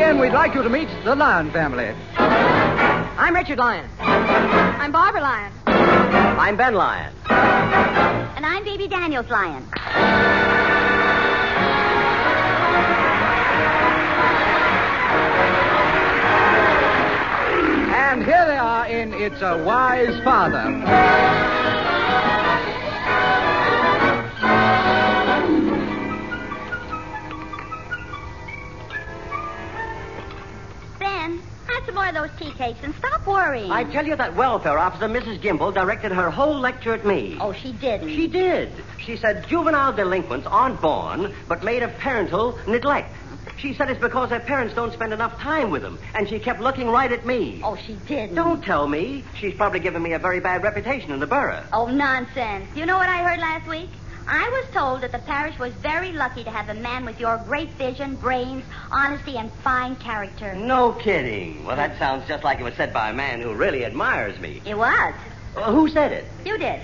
begin, we'd like you to meet the Lyon family. I'm Richard Lyon. I'm Barbara Lyon. I'm Ben Lyon. And I'm Baby Daniels Lyon. And here they are in It's a Wise Father. More of those tea cakes and stop worrying. I tell you that welfare officer, Mrs. Gimble, directed her whole lecture at me. Oh, she didn't. She did. She said juvenile delinquents aren't born, but made of parental neglect. She said it's because their parents don't spend enough time with them, and she kept looking right at me. Oh, she didn't. Don't tell me. She's probably given me a very bad reputation in the borough. Oh, nonsense. You know what I heard last week? I was told that the parish was very lucky to have a man with your great vision, brains, honesty, and fine character. No kidding. Well, that sounds just like it was said by a man who really admires me. It was. Who said it? You did.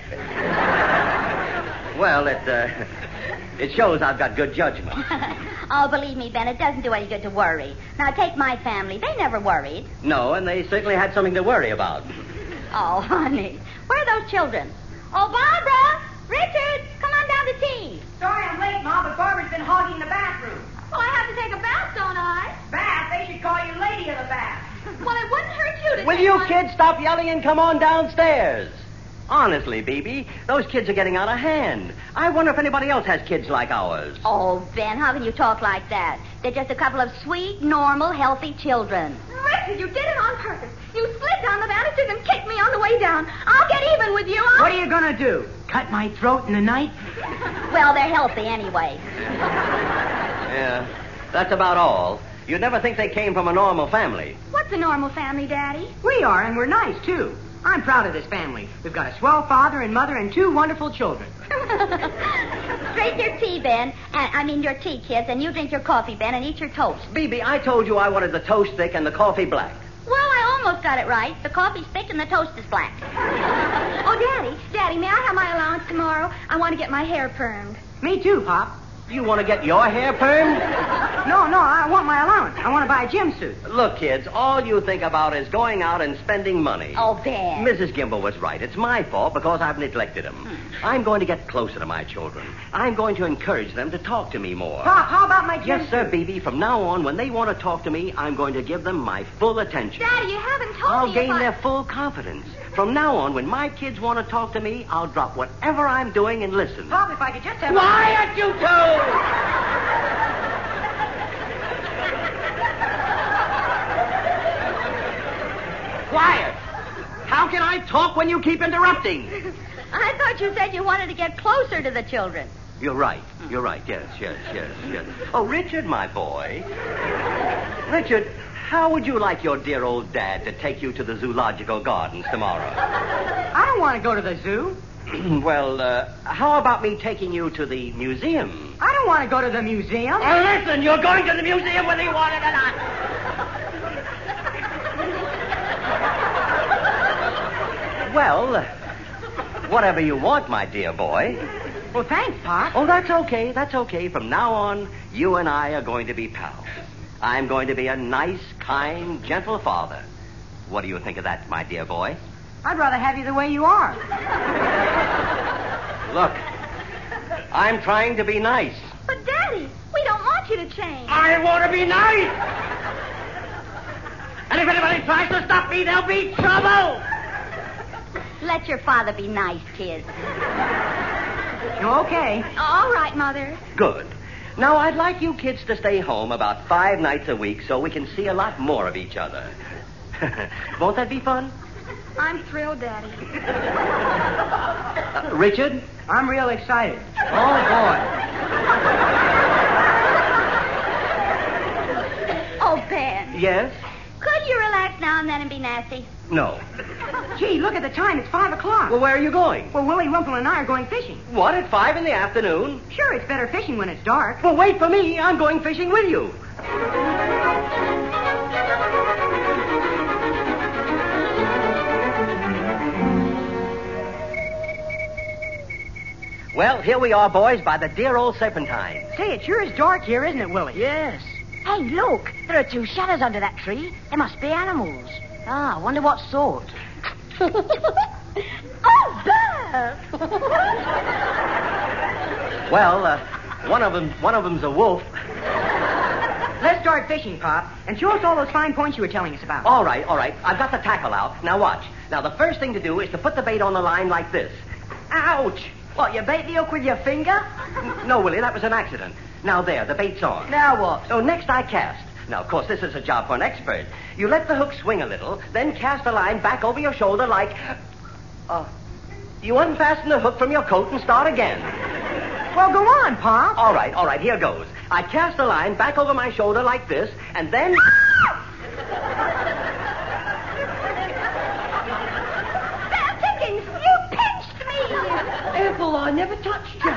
Well, it shows I've got good judgment. Oh, believe me, Ben, it doesn't do any good to worry. Now, take my family. They never worried. No, and they certainly had something to worry about. Oh, honey. Where are those children? Oh, Barbara! Richard, come on down to tea. Sorry I'm late, Ma, but Barbara's been hogging the bathroom. Well, I have to take a bath, don't I? Bath? They should call you Lady of the Bath. Well, it wouldn't hurt you to Will take you one. kids stop yelling and come on downstairs? Honestly, Bebe, those kids are getting out of hand. I wonder if anybody else has kids like ours. Oh, Ben, how can you talk like that? They're just a couple of sweet, normal, healthy children. Richard, you did it on purpose. You slid down the banisters and kicked me on the way down. I'll get even with you. What are you going to do? Cut my throat in the night? Well, they're healthy anyway. Yeah, that's about all. You'd never think they came from a normal family. What's a normal family, Daddy? We are, and we're nice, too. I'm proud of this family. We've got a swell father and mother and 2 wonderful children. Drink your tea, Ben. Your tea, kids, and you drink your coffee, Ben, and eat your toast. Bebe, I told you I wanted the toast thick and the coffee black. Well, I almost got it right. The coffee's thick and the toast is black. Oh, Daddy, may I have my allowance tomorrow? I want to get my hair permed. Me too, Pop. You want to get your hair permed? No, I want my allowance. I want to buy a gym suit. Look, kids, all you think about is going out and spending money. Oh, Ben. Mrs. Gimble was right. It's my fault because I've neglected them. I'm going to get closer to my children. I'm going to encourage them to talk to me more. Pop, how about my gym Yes, suit? sir, Bebe. From now on, when they want to talk to me, I'm going to give them my full attention. Daddy, you haven't told I'll me gain if their full confidence. From now on, when my kids want to talk to me, I'll drop whatever I'm doing and listen. Pop, if I could just have... Quiet, you two! Quiet! How can I talk when you keep interrupting? I thought you said you wanted to get closer to the children. You're right. You're right. Yes. Oh, Richard, my boy. Richard, how would you like your dear old dad to take you to the zoological gardens tomorrow? I don't want to go to the zoo. Well, how about me taking you to the museum? I don't want to go to the museum. Listen, you're going to the museum whether you want it or not. Well, whatever you want, my dear boy. Well, thanks, Pop. Oh, that's okay. That's okay. From now on, you and I are going to be pals. I'm going to be a nice, kind, gentle father. What do you think of that, my dear boy? I'd rather have you the way you are. Look, I'm trying to be nice. But, Daddy, we don't want you to change. I want to be nice! And if anybody tries to stop me, there'll be trouble! Let your father be nice, kids. Okay. All right, Mother. Good. Now, I'd like you kids to stay home about 5 nights a week so we can see a lot more of each other. Won't that be fun? I'm thrilled, Daddy. Richard? I'm real excited. Oh, boy. Oh, Ben. Yes? Could you relax now and then and be nasty? No. Gee, look at the time. It's 5 o'clock. Well, where are you going? Well, Willie Rumple and I are going fishing. What, at 5 in the afternoon? Sure, it's better fishing when it's dark. Well, wait for me. I'm going fishing with you. Well, here we are, boys, by the dear old Serpentine. Say, it sure is dark here, isn't it, Willie? Yes. Hey, look. There are 2 shadows under that tree. They must be animals. I wonder what sort. Oh, Bert! Well, one of them's a wolf. Let's start fishing, Pop, and show us all those fine points you were telling us about. All right. I've got the tackle out. Now watch. Now the first thing to do is to put the bait on the line like this. Ouch! What, you bait the hook with your finger? No, Willie, that was an accident. Now there, the bait's on. Now what? So next I cast. Now, of course, this is a job for an expert. You let the hook swing a little, then cast the line back over your shoulder like... you unfasten the hook from your coat and start again. Well, go on, Pop. All right, here goes. I cast the line back over my shoulder like this, and then... Bert Pickens, you pinched me! Ethel, I never touched you.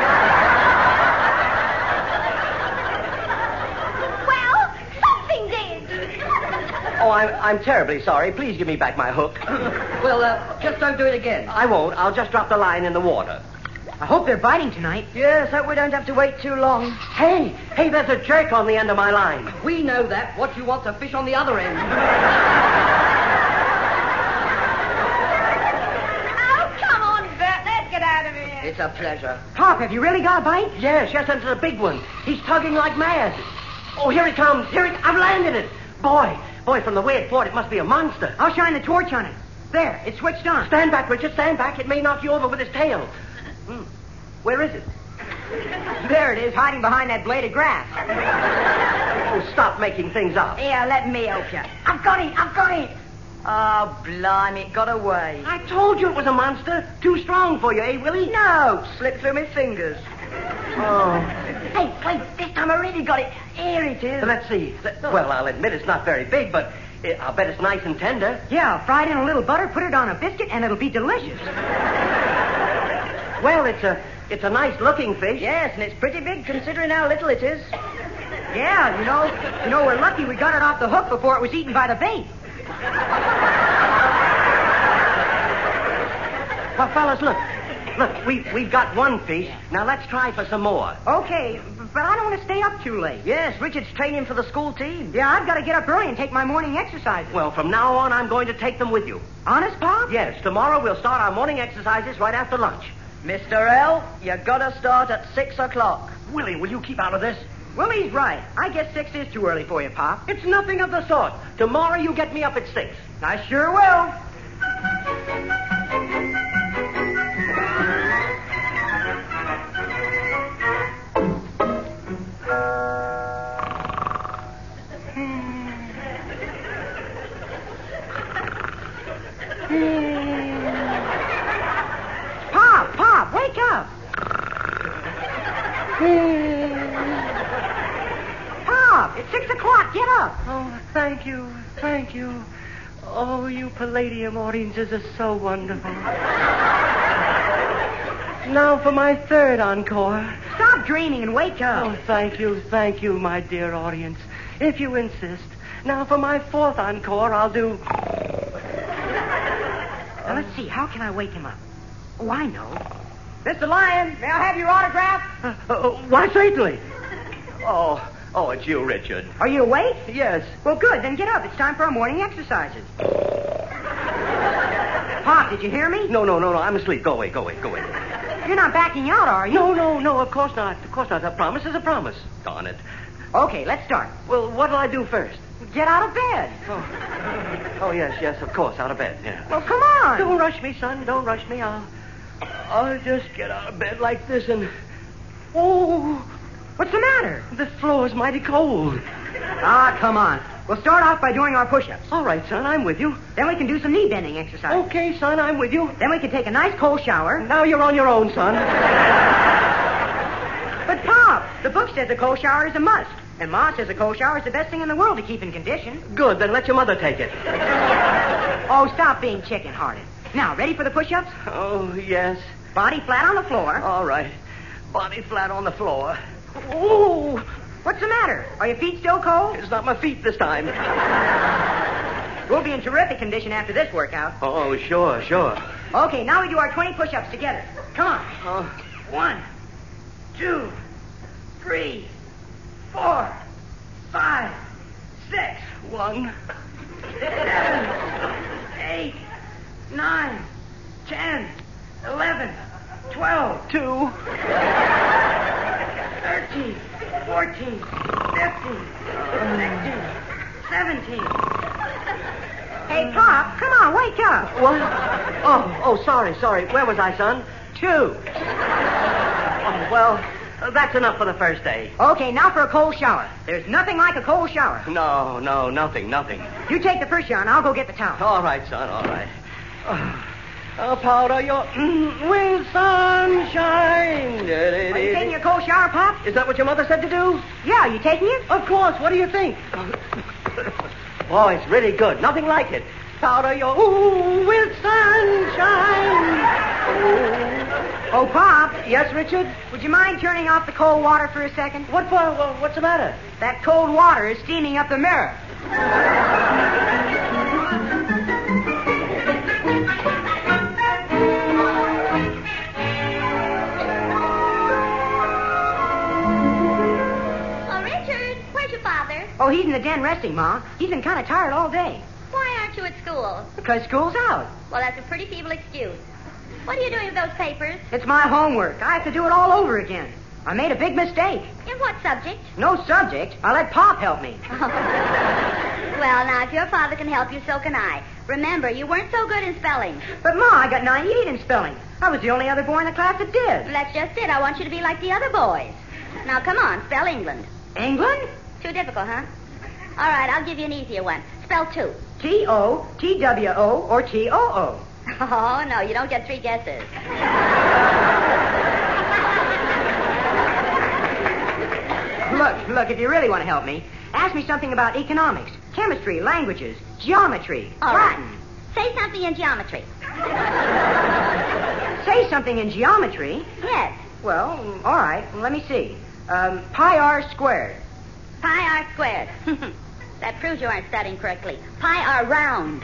Well, something did. Oh, I'm terribly sorry. Please give me back my hook. Well, just don't do it again. I won't. I'll just drop the line in the water. I hope they're biting tonight. Yes, hope we don't have to wait too long. Hey, there's a jerk on the end of my line. We know that. What you want to fish on the other end. Oh, come on, Bert. Let's get out of here. It's a pleasure. Pop, have you really got a bite? Yes, and it's a big one. He's tugging like mad. Oh, here he comes. I've landed it. Boy, from the way it fought, it must be a monster. I'll shine the torch on it. There, it's switched on. Stand back, Richard, stand back. It may knock you over with its tail. Where is it? There it is, hiding behind that blade of grass. Oh, stop making things up. Here, let me help you. I've got it. Oh, blimey, it got away. I told you it was a monster. Too strong for you, eh, Willie? No, slipped through my fingers. Oh. Hey, wait, this time I really got it. Here it is. Let's see. Well, I'll admit it's not very big, but I'll bet it's nice and tender. Yeah, fry it in a little butter, put it on a biscuit, and it'll be delicious. Well, it's a nice-looking fish. Yes, and it's pretty big considering how little it is. Yeah, you know, we're lucky we got it off the hook before it was eaten by the bait. Well, fellas, look, we've got one fish. Now let's try for some more. Okay, but I don't want to stay up too late. Yes, Richard's training for the school team. Yeah, I've got to get up early and take my morning exercises. Well, from now on, I'm going to take them with you. Honest, Pop? Yes, tomorrow we'll start our morning exercises right after lunch. Mr. L, you got to start at 6 o'clock. Willie, will you keep out of this? Willie's right. I guess 6 is too early for you, Pop. It's nothing of the sort. Tomorrow you get me up at 6. I sure will. Pop, wake up. Pop, it's 6 o'clock. Get up. Oh, thank you. Oh, you Palladium audiences are so wonderful. Now for my third encore. Stop dreaming and wake up. Oh, thank you, my dear audience. If you insist. Now for my fourth encore, I'll do... Now, let's see. How can I wake him up? Oh, I know. Mr. Lion, may I have your autograph? Why, certainly. Oh, it's you, Richard. Are you awake? Yes. Well, good. Then get up. It's time for our morning exercises. Pop, did you hear me? No. I'm asleep. Go away. You're not backing out, are you? No, of course not. A promise is a promise. Darn it. Okay, let's start. Well, what'll I do first? Get out of bed. Oh, yes, of course, out of bed, yeah. Well, come on. Don't rush me, son. Don't rush me. I'll just get out of bed like this and... Oh, what's the matter? the floor's mighty cold. Come on. We'll start off by doing our push-ups. All right, son, I'm with you. Then we can do some knee-bending exercises. Okay, son, I'm with you. Then we can take a nice cold shower. Now you're on your own, son. But, Pop, the book says a cold shower is a must. And Ma says a cold shower is the best thing in the world to keep in condition. Good, then let your mother take it. Oh, stop being chicken-hearted. Now, ready for the push-ups? Oh, yes. Body flat on the floor. All right. Body flat on the floor. Oh, What's the matter? Are your feet still cold? it's not my feet this time. We'll be in terrific condition after this workout. Oh, sure. Okay, now we do our 20 push-ups together. Come on. 1, 2, 3, 4, 5, 1, 8, 9, 10, 11, 12, 2. 13, 14, 15, 16, 17. Hey, Pop, come on, wake up. What? Oh, sorry. Where was I, son? 2. Oh, well, that's enough for the first day. Okay, now for a cold shower. There's nothing like a cold shower. No, nothing. You take the first shower, and I'll go get the towel. All right, son, all right. Powder your with sunshine. Are you taking your cold shower, Pop? Is that what your mother said to do? Yeah, you taking it? Of course. What do you think? Oh, it's really good. Nothing like it. Powder your with sunshine. Oh, Pop. Yes, Richard? Would you mind turning off the cold water for a second? What for? What's the matter? That cold water is steaming up the mirror. Oh, he's in the den resting, Ma. He's been kind of tired all day. Why aren't you at school? Because school's out. Well, that's a pretty feeble excuse. What are you doing with those papers? It's my homework. I have to do it all over again. I made a big mistake. In what subject? No subject. I let Pop help me. Well, now, if your father can help you, so can I. Remember, you weren't so good in spelling. But, Ma, I got 98 in spelling. I was the only other boy in the class that did. That's just it. I want you to be like the other boys. Now, come on, spell England. England? Too difficult, huh? All right, I'll give you an easier one. Spell 2. T-O-T-W-O or T-O-O. Oh, no, you don't get 3 guesses. Look, if you really want to help me, ask me something about economics, chemistry, languages, geometry, Latin. Right. Say something in geometry. Say something in geometry? Yes. Well, all right, let me see. Pi r squared. Pi r squared. That proves you aren't studying correctly. Pi r round.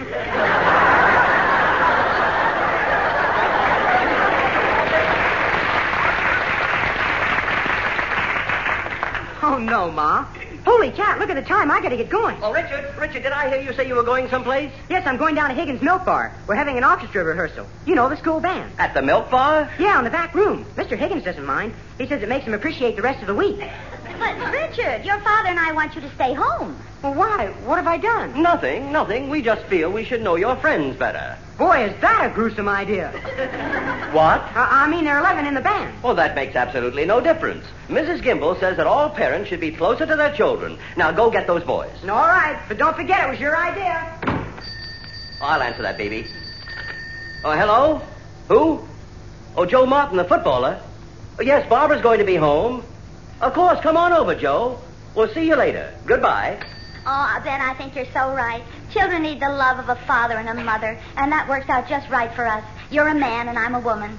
Oh, no, Ma. Holy cat, look at the time. I got to get going. Oh, Richard, did I hear you say you were going someplace? Yes, I'm going down to Higgins Milk Bar. We're having an orchestra rehearsal. You know, the school band. At the milk bar? Yeah, in the back room. Mr. Higgins doesn't mind. He says it makes him appreciate the rest of the week. But, Richard, your father and I want you to stay home. Well, why? What have I done? Nothing. We just feel we should know your friends better. Boy, is that a gruesome idea. What? I mean, there are 11 in the band. Well, that makes absolutely no difference. Mrs. Gimble says that all parents should be closer to their children. Now, go get those boys. All right, but don't forget it was your idea. I'll answer that, baby. Oh, hello? Who? Oh, Joe Martin, the footballer. Oh, yes, Barbara's going to be home. Of course, come on over, Joe. We'll see you later. Goodbye. Oh, Ben, I think you're so right. Children need the love of a father and a mother, and that works out just right for us. You're a man and I'm a woman.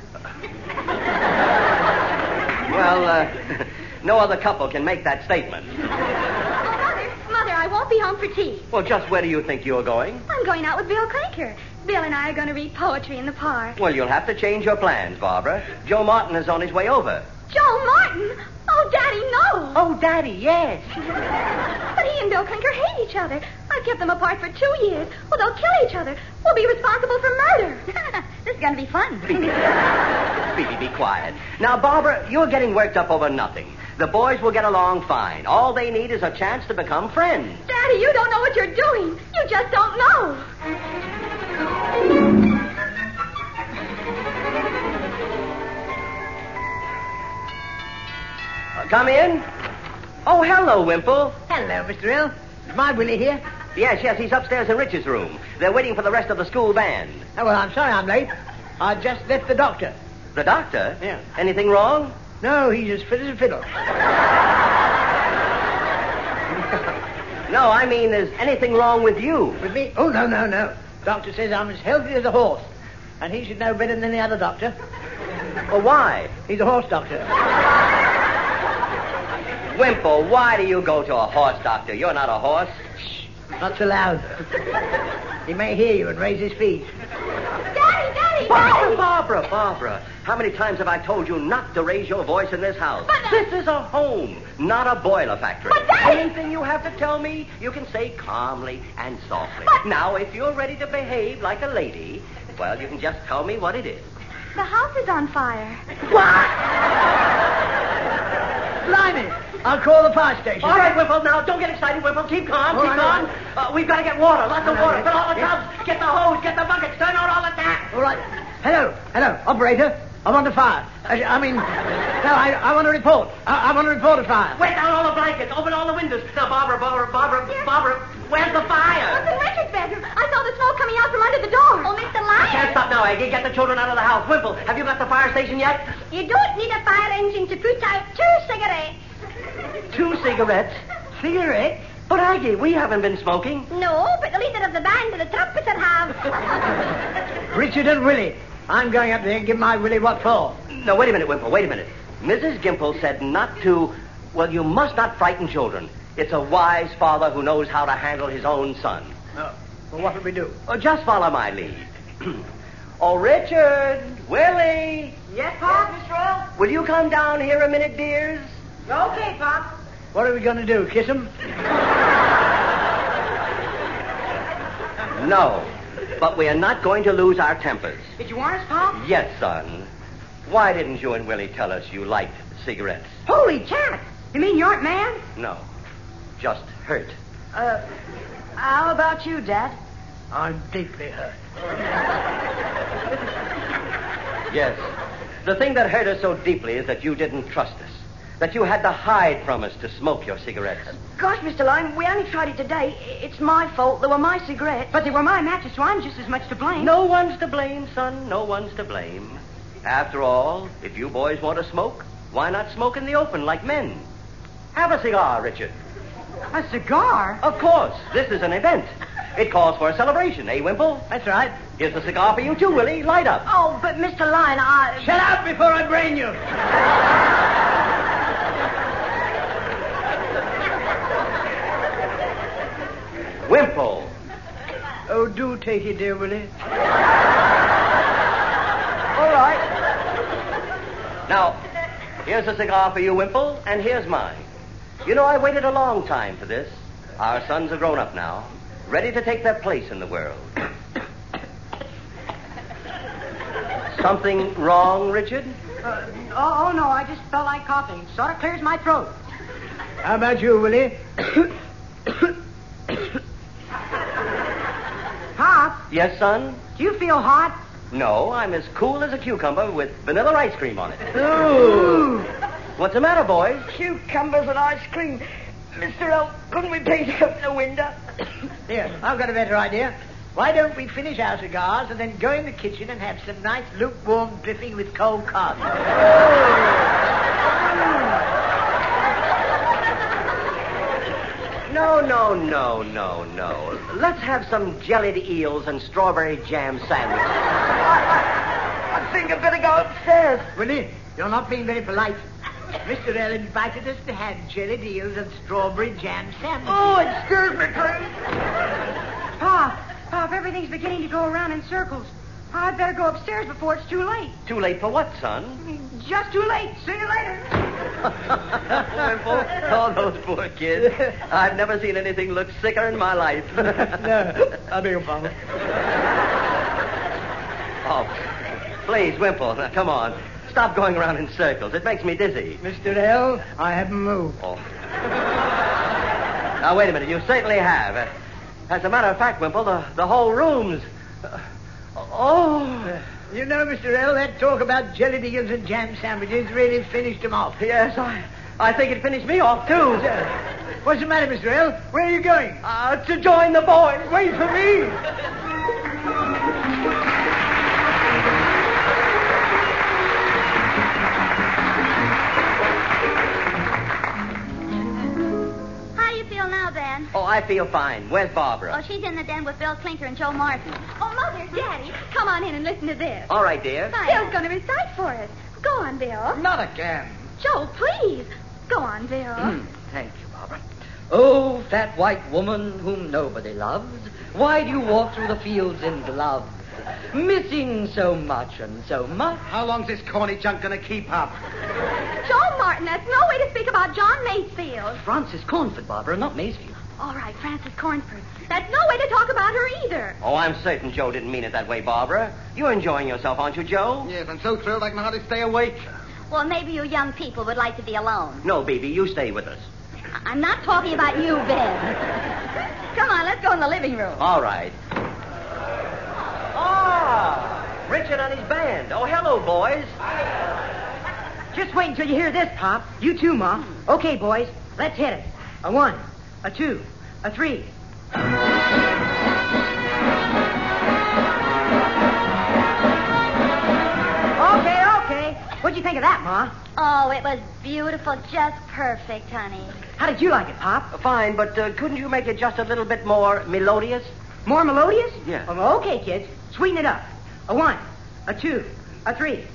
Well, no other couple can make that statement. Oh, Mother, I won't be home for tea. Well, just where do you think you're going? I'm going out with Bill Clinker. Bill and I are going to read poetry in the park. Well, you'll have to change your plans, Barbara. Joe Martin is on his way over. Joe Martin? Oh, Daddy, no. Oh, Daddy, yes. But he and Bill Clinker hate each other. I've kept them apart for 2 years. Well, they'll kill each other. We'll be responsible for murder. This is going to be fun. Speedy, be quiet. Now, Barbara, you're getting worked up over nothing. The boys will get along fine. All they need is a chance to become friends. Daddy, you don't know what you're doing. You just don't know. Come in. Oh, hello, Wimple. Hello, Mr. Hill. Is my Willie here? Yes, he's upstairs in Rich's room. They're waiting for the rest of the school band. Oh, well, I'm sorry I'm late. I just left the doctor. The doctor? Yeah. Anything wrong? No, he's as fit as a fiddle. No, I mean, is anything wrong with you? With me? Oh, no. Doctor says I'm as healthy as a horse. And he should know better than any other doctor. Well, why? He's a horse doctor. Wimple, why do you go to a horse doctor? You're not a horse. Shh, not so loud. He may hear you and raise his feet. Daddy! Why? Barbara, how many times have I told you not to raise your voice in this house? But, This is a home, not a boiler factory. But, Daddy! Anything you have to tell me, you can say calmly and softly. But- Now, if you're ready to behave like a lady, well, you can just tell me what it is. The house is on fire. Blimey! I'll call the fire station. All right, Whipple, now, don't get excited, Whipple. Keep calm, All keep right, calm. We've got to get water, lots of water. right. Fill all the Yeah. tubs, get the hose, get the buckets, turn on all the taps. All right. Hello, operator. I'm on the fire. I want to report. I want to report a fire. Wet down all the blankets, open all the windows. Now, Barbara, where's the It was fire? in Richard's bedroom. I saw the smoke coming out from under the door. Oh, Mr. I can't Lion. stop now, Aggie. Get the children out of the house. Whipple, have you got the fire station yet? You don't need a fire engine to put out 2 cigarettes. 2 cigarettes. Cigarettes? But, Aggie, we haven't been smoking. No, but the leader of the band and the trumpeter have. Richard and Willie. I'm going up there and give my Willie what for. No, wait a minute, Whipple, wait a minute. Mrs. Gimple said not to... Well, you must not frighten children. It's a wise father who knows how to handle his own son. Oh, well, what will we do? Oh, just follow my lead. Oh, Richard, Willie, Yes, Pop, Mr. Earl? will you come down here a minute, dears? Okay, Pop. What are we going to do? Kiss him? No, but we are not going to lose our tempers. Did you want us, Pop? Yes, son. Why didn't you and Willie tell us you liked cigarettes? Holy cat! You mean you aren't mad? No, just hurt. How about you, Dad? I'm deeply hurt. Yes. The thing that hurt us so deeply is that you didn't trust us. That you had to hide from us to smoke your cigarettes. Gosh, Mr. Lime, we only tried it today. It's my fault. They were my cigarettes. But they were my matches, so I'm just as much to blame. No one's to blame, son. No one's to blame. After all, if you boys want to smoke, why not smoke in the open like men? Have a cigar, Richard. A cigar? Of course. This is an event. It calls for a celebration, eh, Wimple? That's right. Here's a cigar for you, too, Willie. Light up. Oh, but Mr. Lyon, Shut up before I brain you. Wimple. Oh, do take it, dear Willie. All right. Now, here's a cigar for you, Wimple, and here's mine. You know, I waited a long time for this. Our sons are grown up now, ready to take their place in the world. Something wrong, Richard? Oh, no, I just felt like coughing. Sort of clears my throat. How about you, Willie? Pop, Yes, son? do you feel hot? No, I'm as cool as a cucumber with vanilla ice cream on it. Ooh. What's the matter, boys? Cucumbers and ice cream. Mr. L, couldn't we paint up the window? Here, I've got a better idea. Why don't we finish our cigars and then go in the kitchen and have some nice lukewarm dripping with cold coffee? No. Let's have some jellied eels and strawberry jam sandwiches. I think I'd better go upstairs. Willie, you're not being very polite. Mr. L invited us to have jellied eels and strawberry jam sandwiches. Oh, excuse me, please. Pop, everything's beginning to go around in circles. I'd better go upstairs before it's too late. Too late for what, son? Just too late. See you later. Wimple, oh, those poor kids. I've never seen anything look sicker in my life. No, I beg your pardon. Oh, please, Wimple, now, come on. Stop going around in circles. It makes me dizzy. Mr. L, I haven't moved. Oh. Now, wait a minute. You certainly have. As a matter of fact, Wimple, the whole room's... You know, Mr. L, that talk about jellied eels and jam sandwiches really finished him off. Yes, I think it finished me off, too. What's the matter, Mr. L? Where are you going? To join the boys. Wait for me. How you feel now, Ben? Oh, I feel fine. Where's Barbara? Oh, she's in the den with Bill Clinker and Joe Martin. Oh, Mother, Daddy, come on in and listen to this. All right, dear. Bill's going to recite for us. Go on, Bill. Not again. Joe, please. Go on, Bill. Thank you, Barbara. Oh, fat white woman whom nobody loves, why do you walk through the fields in gloves? Missing so much and so much. How long's this corny junk going to keep up? Joe Martin, that's no way to speak about John Masefield. Francis Cornford, Barbara, not Masefield. All right, Frances Cornford. That's no way to talk about her either. Oh, I'm certain Joe didn't mean it that way, Barbara. You're enjoying yourself, aren't you, Joe? Yes, I'm so thrilled I can hardly stay awake. Well, maybe you young people would like to be alone. No, Bibi, you stay with us. I'm not talking about you, Ben. Come on, let's go in the living room. All right. Ah, Richard and his band. Oh, hello, boys. Just wait until you hear this, Pop. You too, Ma. Okay, boys, let's hit it. A 1, a 2, a 3. Okay. What'd you think of that, Ma? Oh, it was beautiful, just perfect, honey. How did you like it, Pop? Fine, but couldn't you make it just a little bit more melodious? More melodious? Yeah. Oh, okay, kids. Sweeten it up. A 1, a 2, a 3.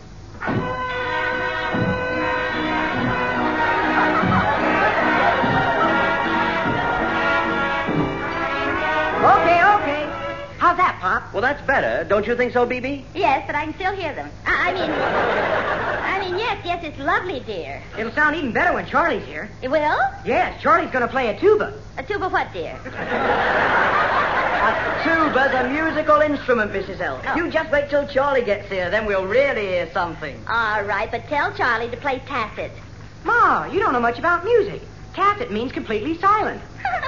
Okay. How's that, Pop? Well, that's better. Don't you think so, Bibi? Yes, but I can still hear them. I mean, yes, it's lovely, dear. It'll sound even better when Charlie's here. It will? Yes, Charlie's going to play a tuba. A tuba what, dear? A tuba's a musical instrument, Mrs. L. Oh. You just wait till Charlie gets here, then we'll really hear something. All right, but tell Charlie to play tacit. Ma, you don't know much about music. Tacit means completely silent.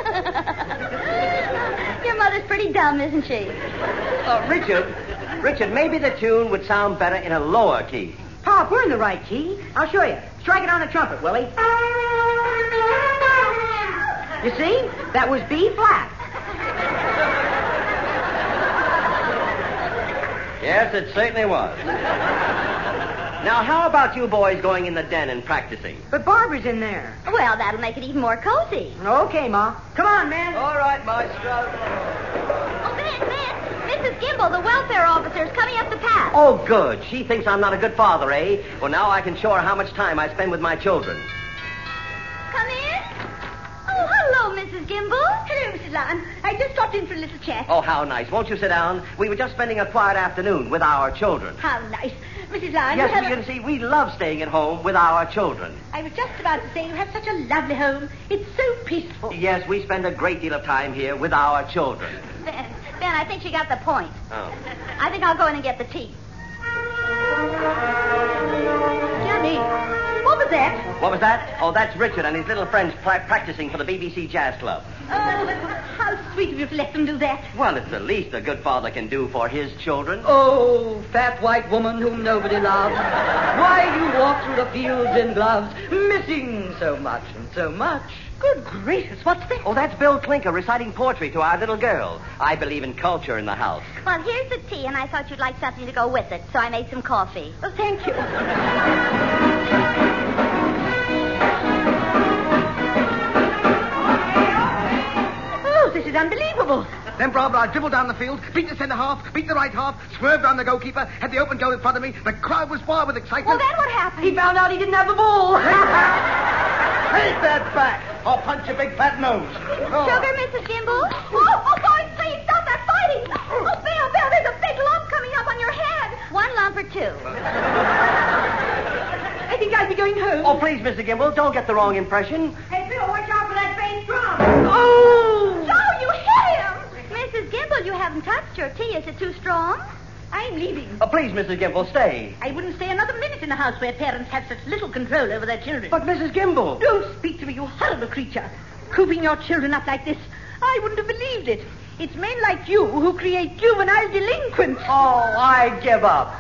Your mother's pretty dumb, isn't she? Richard, maybe the tune would sound better in a lower key. Pop, we're in the right key. I'll show you. Strike it on the trumpet, Willie. You see? That was B flat. Yes, it certainly was. Now, how about you boys going in the den and practicing? But Barbara's in there. Well, that'll make it even more cozy. Okay, Ma. Come on, man. All right, Maestro. Oh, Ben, Mrs. Gimble, the welfare officer, is coming up the path. Oh, good. She thinks I'm not a good father, eh? Well, now I can show her how much time I spend with my children. Come in. Oh, hello, Mrs. Gimble. Hello, Mrs. Lyon. I just stopped in for a little chat. Oh, how nice. Won't you sit down? We were just spending a quiet afternoon with our children. How nice. Mrs. Lyon, Yes, you can see we love staying at home with our children. I was just about to say you have such a lovely home. It's so peaceful. Yes, we spend a great deal of time here with our children. Ben, I think she got the point. Oh. I think I'll go in and get the tea. Johnny, what was that? What was that? Oh, that's Richard and his little friends practicing for the BBC Jazz Club. Oh, how sweet of you to let them do that. Well, it's the least a good father can do for his children. Oh, fat white woman whom nobody loves. Why do you walk through the fields in gloves, missing so much and so much? Good gracious, what's that? Oh, that's Bill Clinker reciting poetry to our little girl. I believe in culture in the house. Well, here's the tea, and I thought you'd like something to go with it, so I made some coffee. Oh, thank you. Oh, this is unbelievable. Then, Barbara, I dribbled down the field, beat the centre half, beat the right half, swerved on the goalkeeper, had the open goal in front of me. The crowd was wild with excitement. Well, then what happened? He found out he didn't have the ball. Take that back. I'll punch your big fat nose. Oh. Sugar, Mrs. Gimble? Oh, boys, please stop that fighting. Oh, Bill, there's a big lump coming up on your head. 1 lump or 2? I think I'll be going home. Oh, please, Mr. Gimble, don't get the wrong impression. Hey, Bill, watch out for that bass drum. Oh! Joe, you hit him. Mrs. Gimble, you haven't touched your tea. Is it too strong? I'm leaving. Oh, please, Mrs. Gimble, stay. I wouldn't stay another minute in a house where parents have such little control over their children. But, Mrs. Gimble. Don't speak to me, you horrible creature. Cooping your children up like this. I wouldn't have believed it. It's men like you who create juvenile delinquents. Oh, I give up.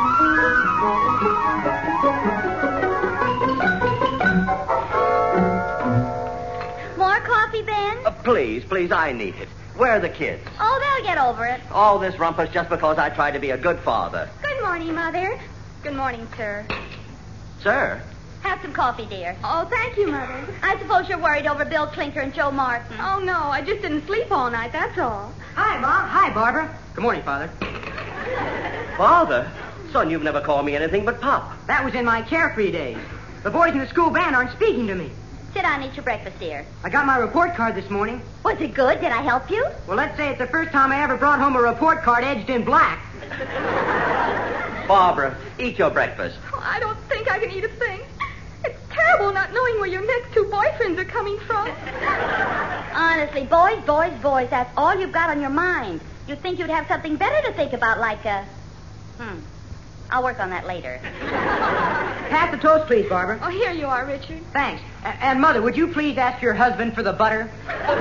More coffee, Ben? Please, I need it. Where are the kids? Oh, they'll get over it. All this rumpus just because I tried to be a good father. Good morning, Mother. Good morning, sir. Sir? Have some coffee, dear. Oh, thank you, Mother. I suppose you're worried over Bill Clinker and Joe Martin. Oh, no, I just didn't sleep all night, that's all. Hi, Ma. Hi, Barbara. Good morning, Father. Father? Son, you've never called me anything but Pop. That was in my carefree days. The boys in the school band aren't speaking to me. Sit down and eat your breakfast, dear. I got my report card this morning. Was it good? Did I help you? Well, let's say it's the first time I ever brought home a report card edged in black. Barbara, eat your breakfast. Oh, I don't think I can eat a thing. It's terrible not knowing where your next two boyfriends are coming from. Honestly, boys, that's all you've got on your mind. You'd think you'd have something better to think about, like I'll work on that later. Pass the toast, please, Barbara. Oh, here you are, Richard. Thanks. And, Mother, would you please ask your husband for the butter?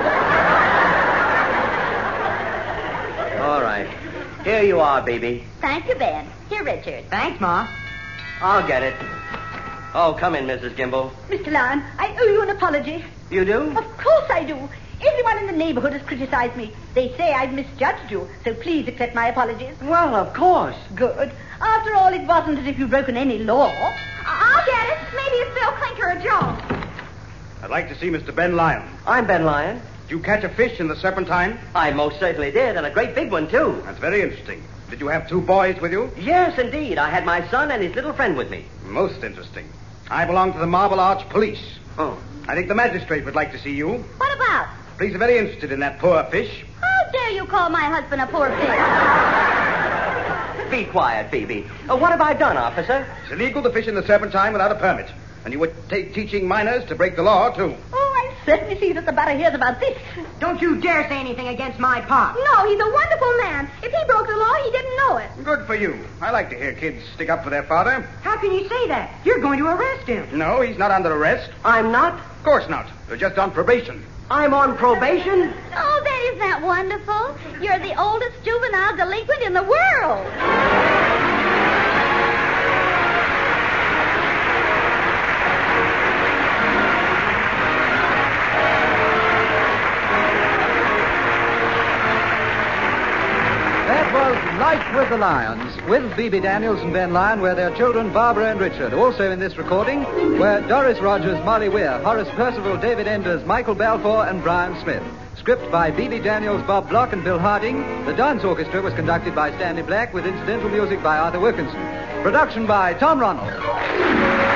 All right. Here you are, baby. Thank you, Ben. Here, Richard. Thanks, Ma. I'll get it. Oh, come in, Mrs. Gimble. Mr. Lyon, I owe you an apology. You do? Of course I do. Everyone in the neighborhood has criticized me. They say I've misjudged you, so please accept my apologies. Well, of course. Good. After all, it wasn't as if you'd broken any law. I'll get it. Maybe it's Bill Clinker or Joe. I'd like to see Mr. Ben Lyon. I'm Ben Lyon. Did you catch a fish in the Serpentine? I most certainly did, and a great big one, too. That's very interesting. Did you have two boys with you? Yes, indeed. I had my son and his little friend with me. Most interesting. I belong to the Marble Arch Police. Oh. I think the magistrate would like to see you. What about? Police are very interested in that poor fish. How dare you call my husband a poor fish? Be quiet, Phoebe. What have I done, officer? It's illegal to fish in the Serpentine without a permit. And you were teaching minors to break the law, too. Oh, I certainly see that the butter hears about this. Don't you dare say anything against my pop. No, he's a wonderful man. If he broke the law, he didn't know it. Good for you. I like to hear kids stick up for their father. How can you say that? You're going to arrest him. No, he's not under arrest. I'm not? Of course not. You're just on probation. I'm on probation? Oh, isn't that wonderful? You're the oldest juvenile delinquent in the world. That was Life with the Lions, with Phoebe Daniels and Ben Lyon, where their children, Barbara and Richard. Also in this recording were Doris Rogers, Molly Weir, Horace Percival, David Enders, Michael Balfour, and Brian Smith. Script by Phoebe Daniels, Bob Block, and Bill Harding. The dance orchestra was conducted by Stanley Black, with incidental music by Arthur Wilkinson. Production by Tom Ronald.